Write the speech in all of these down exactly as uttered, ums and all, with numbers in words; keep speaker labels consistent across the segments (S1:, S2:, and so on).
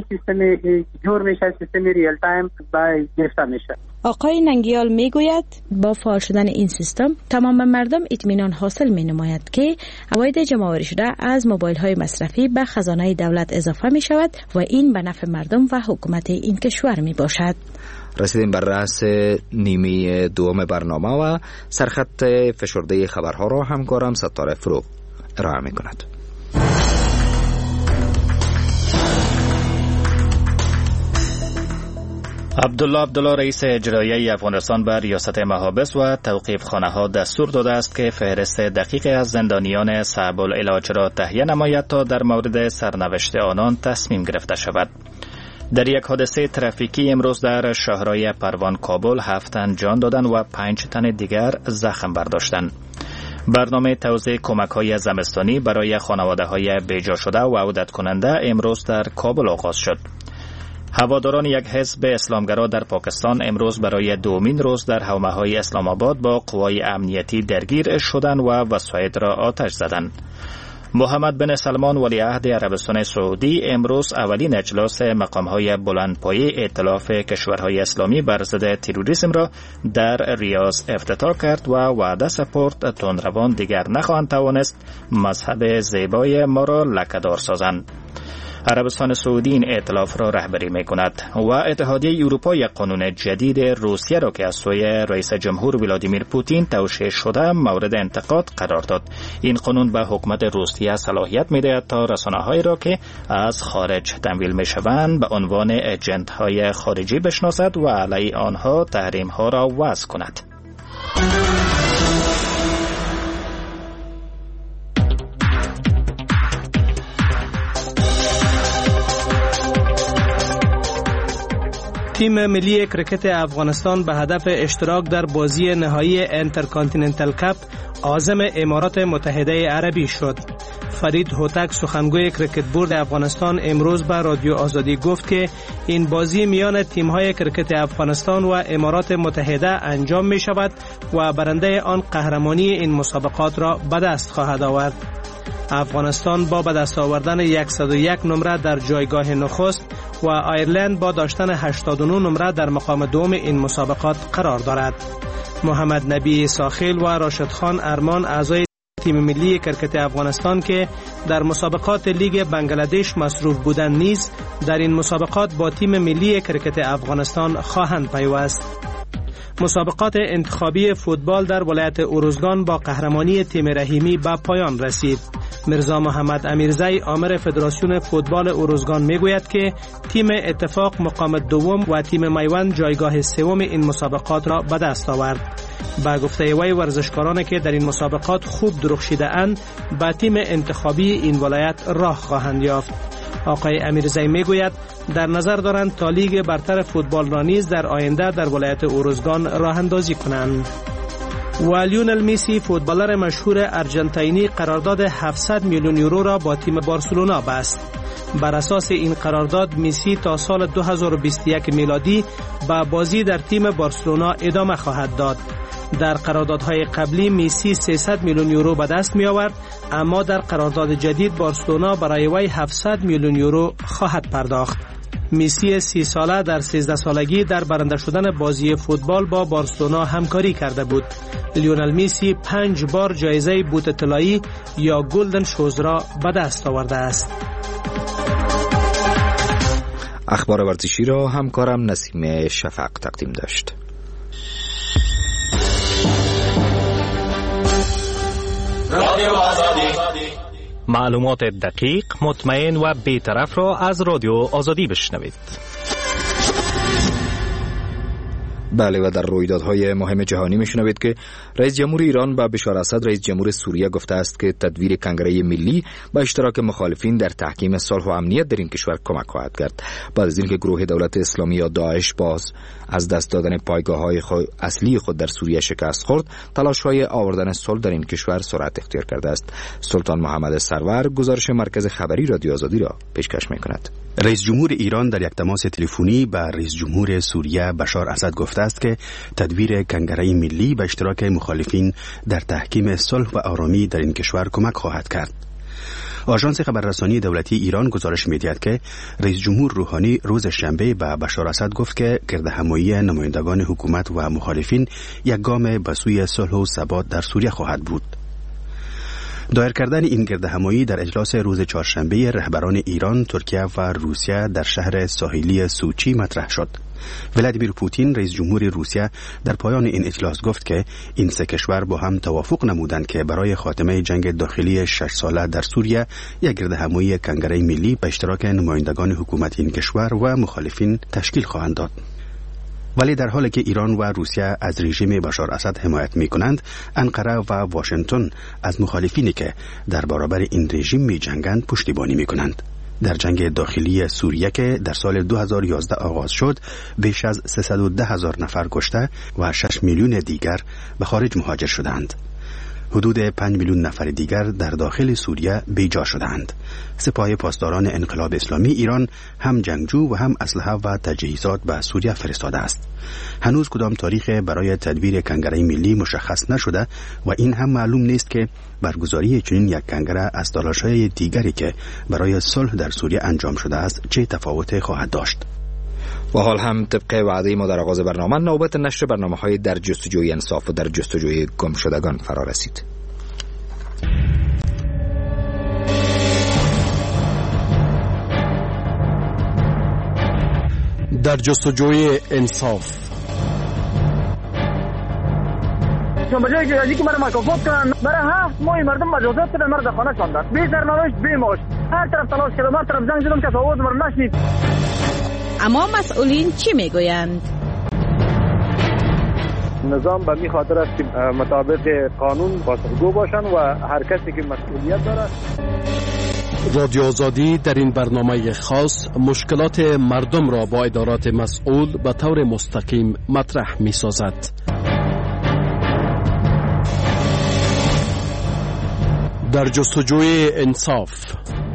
S1: سیستم جور میشه، سیستم ریل تایم به گرفته میشه.
S2: آقای ننگیال میگوید با فعال شدن این سیستم تمام مردم اطمینان حاصل می نماید که عواید جمع‌آوری شده از موبایل های مصرفی به خزانه دولت اضافه می شود و این به نفع مردم و حکومت این کشور می باشد.
S3: رسیدیم بر رأس نیمه دوم برنامه و سرخط فشرده خبرها را همکارم ستاره فروغ ارائه می کند.
S4: عبدالله عبدالله رئیس اجرایی افغانستان به ریاست محابس و توقیف خانه ها دستور داده است که فهرست دقیق از زندانیان صعب العلاج را تهیه نماید تا در مورد سرنوشت آنان تصمیم گرفته شود. در یک حادثه ترافیکی امروز در شهرهای پروان کابل هفت تن جان دادند و پنج تن دیگر زخم برداشتند. برنامه توزیع کمک‌های زمستانی برای خانواده‌های بیجا شده و عودت کننده امروز در کابل آغاز شد. هواداران یک حزب اسلامگرا در پاکستان امروز برای دومین روز در حومه‌های اسلام آباد با قوای امنیتی درگیر شدند و وسایط را آتش زدند. محمد بن سلمان ولیعهد عربستان سعودی امروز اولین اجلاس مقام‌های بلندپایه ائتلاف کشورهای اسلامی بر ضد تروریسم را در ریاض افتتاح کرد و وعده سپرد تندروان دیگر نخواهند توانست مذهب زیبای ما را لکه‌دار سازند. عربستان سعودی این ائتلاف را رهبری می کند و اتحادیه اروپا یک قانون جدید روسیه را که از سوی رئیس جمهور ولادیمیر پوتین توشیح شده مورد انتقاد قرار داد. این قانون به حکومت روسیه صلاحیت می دهد تا رسانه‌هایی را که از خارج تمویل می شوند به عنوان ایجنت‌های خارجی بشناسد و علیه آنها تحریم‌ها را وضع کند.
S5: تیم ملی کرکت افغانستان به هدف اشتراک در بازی نهایی انترکانتیننتال کاپ عازم امارات متحده عربی شد. فرید هوتک سخنگوی کرکت بورد افغانستان امروز به رادیو آزادی گفت که این بازی میان تیم‌های کرکت افغانستان و امارات متحده انجام می شود و برنده آن قهرمانی این مسابقات را به دست خواهد آورد. افغانستان با به دست آوردن صد و یک نمره در جایگاه نخست و ایرلند با داشتن هشتاد و نه نمره در مقام دوم این مسابقات قرار دارد. محمد نبی ساخیل و راشد خان ارمان اعضای تیم ملی کرکت افغانستان که در مسابقات لیگ بنگلادش مصروف بودند نیز در این مسابقات با تیم ملی کرکت افغانستان خواهند پیوست. مسابقات انتخابی فوتبال در ولایت اروزگان با قهرمانی تیم رحیمی به پایان رسید. مرزا محمد امیرزی آمر فدراسیون فوتبال اروزگان میگوید که تیم اتفاق مقام دوم و تیم میوند جایگاه سوم این مسابقات را به دست آورد. با گفته وی ورزشکارانی که در این مسابقات خوب درخشیده اند به تیم انتخابی این ولایت راه خواهند یافت. آقای امیرزی میگوید در نظر دارند تا لیگ برتر فوتبال را نیز در آینده در ولایت اروزگان راه اندازی کنند. و لیونل مسی فوتبالر مشهور ارژانتینی قرارداد هفتصد میلیون یورو را با تیم بارسلونا بست. بر اساس این قرارداد مسی تا سال دو هزار و بیست و یک میلادی با بازی در تیم بارسلونا ادامه خواهد داد. در قراردادهای قبلی مسی سیصد میلیون یورو به دست می آورد، اما در قرارداد جدید بارسلونا برای وی هفتصد میلیون یورو خواهد پرداخت. مسی سی ساله در سیزده سالگی در برنده شدن بازی فوتبال با بارسلونا همکاری کرده بود. لیونل مسی پنج بار جایزه بوت طلایی یا گلدن شوز را به دست آورده است.
S3: اخبار ورزشی را همکارم نسیم شفق تقدیم داشت.
S6: رادیو آزادی،
S7: معلومات دقیق، مطمئن و بی‌طرف را از رادیو آزادی بشنوید.
S3: بله و در رویدادهای مهم جهانی میشنوید که رئیس جمهور ایران با بشار اسد رئیس جمهور سوریه گفته است که تدویر کنگره ملی با اشتراک مخالفین در تحکیم صلح و امنیت در این کشور کمک خواهد کرد. بعد از اینکه گروه دولت اسلامی یا داعش باز از دست دادن پایگاه‌های خود اصلی خود در سوریه شکست خورد، تلاش‌های آوردن صلح در این کشور سرعت اختیار کرده است. سلطان محمد سرور گزارش مرکز خبری رادیو آزادی را پیشکش می‌کند.
S8: رئیس جمهور ایران در یک تماس تلفنی با رئیس جمهور سوریه بشار اسد گفته است که تدویر کنگره ملی به اشتراک مخالفین در تحکیم صلح و آرامی در این کشور کمک خواهد کرد. آژانس خبررسانی دولتی ایران گزارش می‌دهد که رئیس جمهور روحانی روز شنبه به بشار اسد گفت که گردهمایی نمایندگان حکومت و مخالفین یک گام به سوی صلح و ثبات در سوریه خواهد بود. دایر کردن این گردهمایی در اجلاس روز چهارشنبه رهبران ایران، ترکیه و روسیه در شهر ساحلی سوچی مطرح شد. ولادیمیر پوتین رئیس جمهور روسیه در پایان این اجلاس گفت که این سه کشور با هم توافق نمودند که برای خاتمه جنگ داخلی شش ساله در سوریه یک گردهمایی کنگره ملی به اشتراک نمایندگان حکومت این کشور و مخالفین تشکیل خواهند داد. ولی در حالی که ایران و روسیه از رژیم بشار اسد حمایت می کنند، انقره و واشنگتن از مخالفینی که در برابر این رژیم می جنگند پشتیبانی می کنند. در جنگ داخلی سوریه که در سال دو هزار و یازده آغاز شد، بیش از سیصد و ده هزار نفر کشته و شش میلیون دیگر به خارج مهاجر شدند. حدود پنج میلیون نفر دیگر در داخل سوریه بیجا شدند. سپاه پاسداران انقلاب اسلامی ایران هم جنگجو و هم اسلحه و تجهیزات به سوریه فرستاده است. هنوز کدام تاریخ برای تدبیر کنگره ملی مشخص نشده و این هم معلوم نیست که برگزاری چنین یک کنگره از تلاش‌های دیگری که برای صلح در سوریه انجام شده است چه تفاوت خواهد داشت.
S3: و حال هم طبق وعده ما در آغاز برنامه، نوبت نشر برنامه‌های در جستجوی انصاف و در جستجوی گمشدگان فرا رسید.
S9: در جستجوی انصاف.
S10: شما جایی که ازی که مرا مکافات کنن، برای هفت ماه مردم مجازات کردن، مرا در خانه شاندن، بی سرنوشت بی معاش، هر طرف تلاش کردم، هر طرف زنگ زدم که آواز مرا نشنید.
S2: اما مسئولین چی میگویند؟
S11: نظام به می خاطر است که مطابق قانون پاسخگو باشند و هر کسی که مسئولیت داره.
S9: رادیو آزادی در این برنامه خاص مشکلات مردم را با ادارات مسئول به طور مستقیم مطرح می سازد. در جستجوی انصاف.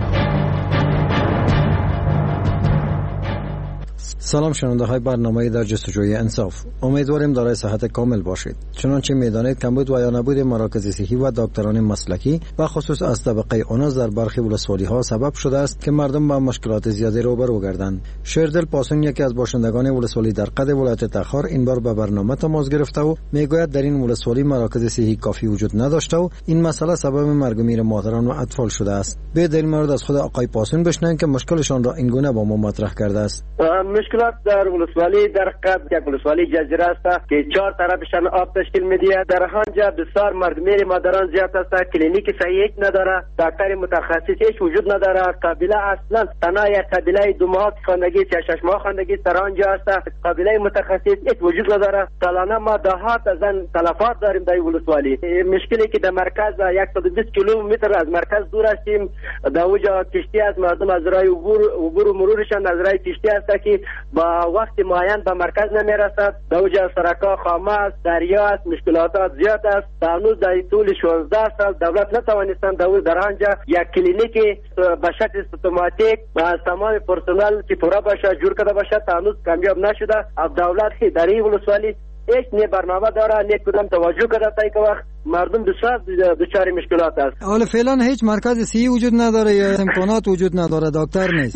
S12: سلام شنونده های برنامه در جستجوی انصاف. امیدواریم دارای صحت کامل باشید. چنانچه میدانید کمبود و یا نبود مراکز صحی و دکتران مسلکی و خصوص از طبقه اوناس در برخی ولسوالی ها سبب شده است که مردم با مشکلات زیادی روبرو گردند. شیردل پاسون یکی از باشندگان ولسوالی در قد ولایت تخار این بار به برنامه تماس گرفته و میگوید در این ولسوالی مراکز صحی کافی وجود نداشته و این مسئله سبب مرگ و میر مادران و اطفال شده است. به دلیل مورد از خود آقای پاسون بشنویم که مشکلشان را این گونه با ما مطرح کرده است.
S13: مشکلات در ولسوالی در قد یک ولسوالی جزیره است که چهار طرفشان آب تشکیل می‌دهد. در آنجا بسیار مرگ مادران زیاد است، کلینیک صحیح نداره، دکتر متخصص هیچ وجود نداره. قبیله اصلا تنها یک قبیله دو ماه خواندگی یا شش ماه خواندگی در آنجا است، قبیله متخصص هیچ وجود نداره. سالانه ما ده ها زن تلفات داریم در ولسوالی. مشکلی که در مرکز صد و بیست کیلومتر از مرکز دور هستیم، در اونجا کشتی از مردم از راه عبور عبور و مرورشان از راه کشتی است که با وقت معین به مرکز نمیرسد. در اونجا سرکا خامه است، دریا است، مشکلات زیاد است. هنوز در طول شانزده سال دولت نتوانستند در آنجا یک کلینیک به شکل سیستماتیک از تمام پرسنل که پورا باشه جور کرده باشه، هنوز کامیاب نشده. از دولت در این ولسوالی هیچ نه برنامه داره، نه کدام توجه کرده تا یک وقت مردم بسیار دچار مشکلات است.
S12: حالا فعلا هیچ مرکز صحی وجود نداره یا امکانات وجود نداره، دکتر نیست.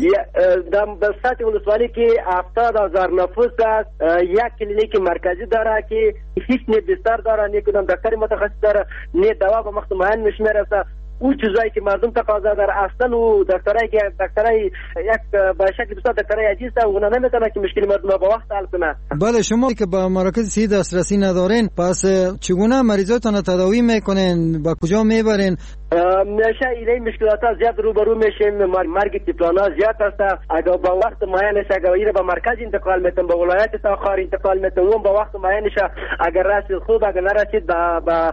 S13: در سطح ولسوالی که هفتاد هزار نفوس است، یک کلینیک مرکزی داره که هیچ نه بستر داره، نه کدام دکتر متخصص داره، نه دوا به وقت معین نمیرسه. اون چیزایی که مردم تقاضا داره اصلا و دکترای که دکترای یک به شکل بسیار دکترای عجیز است، اونا نمیتونه که مشکل مردم با وقت حل کنه.
S12: بله، شما که با مراکز صحی دسترسی ندارین، پس چگونه مریضاتون تداوی میکنین؟ با کجا میبرین؟
S13: میشه این مشکلات ها زیاد روبرو میشیم. مرگ طفلان ها زیاد است. اگر با وقت معینش اگر این به مرکز انتقال میتون، به ولایت تاخار انتقال میتون، اون با وقت معینش اگر رسید خوب، اگر نرسید با با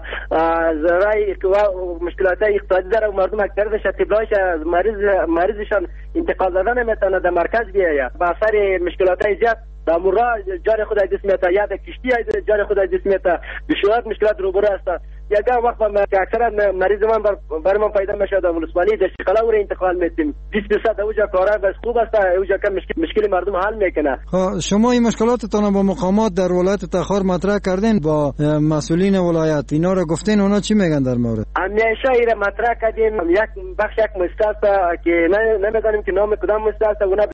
S13: زرای مشکلات اقتصادی داره و مردم اکثرش طفلاش مریض مریضشان انتقال دادن نمیتونه در مرکز بیاید. با اثر مشکلات زیاد در مورا جان خود دست میتا، یا در کشتی جان خود دست میتا، بسیار مشکلات روبرو است. یگان وقت که اکثرا مریض من بر من پیدا میشه در ولسوالی دشت قلاو رو انتقال میتیم بیست درصد اوجا کارا بس خوب است اوجا که مشکل مشکل مردم حل میکنه.
S12: شما این مشکلاتتون با مقامات در ولایت تخار مطرح کردین با مسئولین ولایت اینا رو گفتین اونا چی میگن در مورد؟
S13: همیشه ایره مطرح کردیم یک بخش یک مستاست که نمیدونیم که نام کدام مستاست اونا